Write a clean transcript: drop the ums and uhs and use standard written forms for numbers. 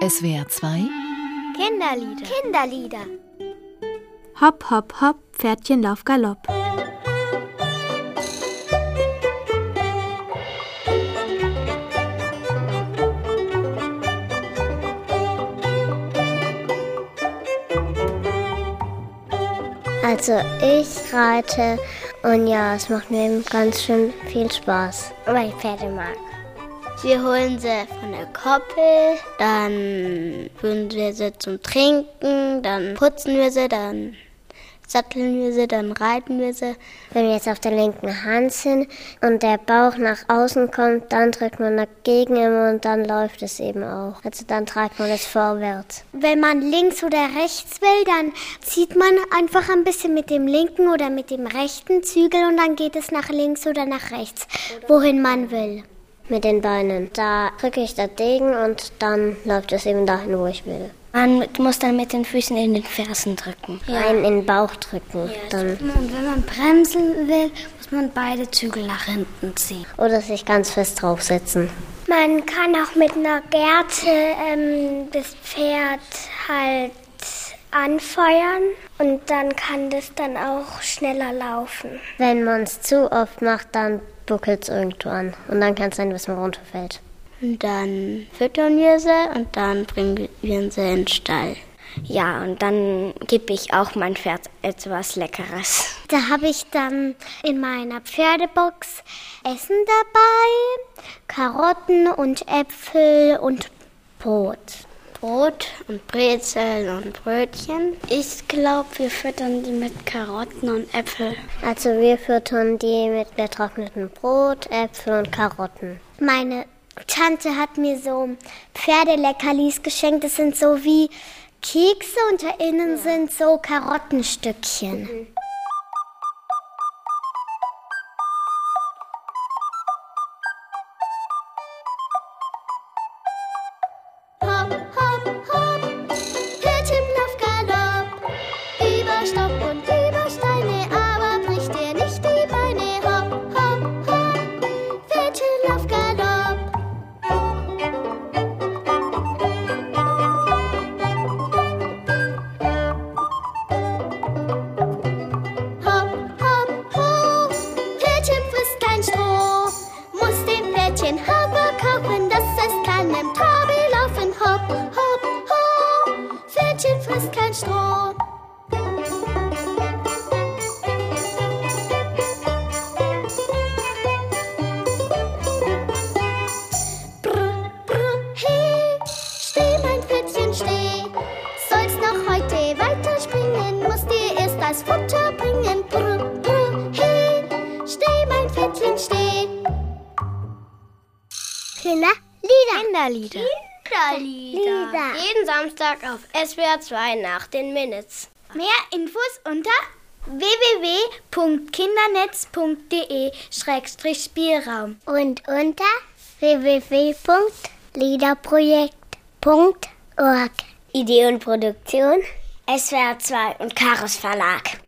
SWR 2 Kinderlieder. Hopp, hopp, hopp, Pferdchen, lauf, Galopp. Also ich reite und ja, es macht mir ganz schön viel Spaß, weil ich Pferde mag. Wir holen sie von der Koppel, dann führen wir sie zum Trinken, dann putzen wir sie, dann satteln wir sie, dann reiten wir sie. Wenn wir jetzt auf der linken Hand sind und der Bauch nach außen kommt, dann drückt man dagegen immer und dann läuft es eben auch. Also dann treibt man es vorwärts. Wenn man links oder rechts will, dann zieht man einfach ein bisschen mit dem linken oder mit dem rechten Zügel und dann geht es nach links oder nach rechts, wohin man will. Mit den Beinen. Da drücke ich dagegen und dann läuft es eben dahin, wo ich will. Man muss dann mit den Füßen in den Fersen drücken. Rein in den Bauch drücken. Ja, dann. Und wenn man bremsen will, muss man beide Zügel nach hinten ziehen. Oder sich ganz fest draufsetzen. Man kann auch mit einer Gerte das Pferd halt anfeuern und dann kann das dann auch schneller laufen. Wenn man es zu oft macht, dann buckelt es irgendwo an und dann kann es sein, dass man runterfällt. Und dann füttern wir sie und dann bringen wir sie in den Stall. Ja, und dann gebe ich auch mein Pferd etwas Leckeres. Da habe ich dann in meiner Pferdebox Essen dabei, Karotten und Äpfel und Brot. Brot und Brezel und Brötchen. Ich glaube, wir füttern die mit Karotten und Äpfel. Also wir füttern die mit getrocknetem Brot, Äpfel und Karotten. Meine Tante hat mir so Pferdeleckerlis geschenkt. Das sind so wie Kekse und da innen sind so Karottenstückchen. Kinderlieder. Jeden Samstag auf SWR 2 nach den Minutes. Mehr Infos unter www.kindernetz.de/Spielraum und unter www.liederprojekt.org. Idee und Produktion SWR 2 und Karos Verlag.